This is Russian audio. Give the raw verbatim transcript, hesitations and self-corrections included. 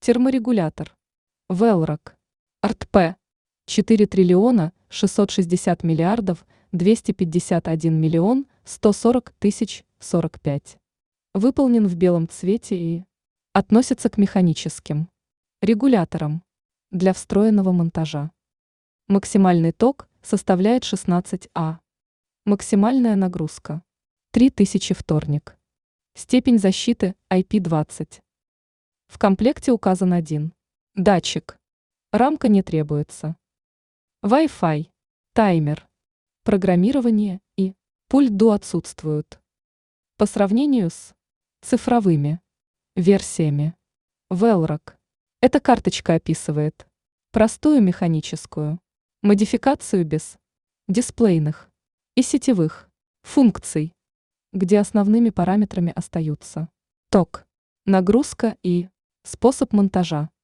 Терморегулятор. Велрок. АРТ-П. четыре триллиона шестьсот шестьдесят миллиардов двести пятьдесят один миллион сто сорок тысяч сорок пять. Выполнен в белом цвете и относится к механическим регуляторам для встроенного монтажа. Максимальный ток составляет шестнадцать А. Максимальная нагрузка три тысячи вторник. Степень защиты ай пи двадцать. В комплекте указан один датчик. Рамка не требуется. Wi-Fi, таймер, программирование и пульт ду отсутствуют. По сравнению с цифровыми версиями, Велрок. Эта карточка описывает простую механическую модификацию без дисплейных и сетевых функций, где основными параметрами остаются ток, нагрузка и способ монтажа.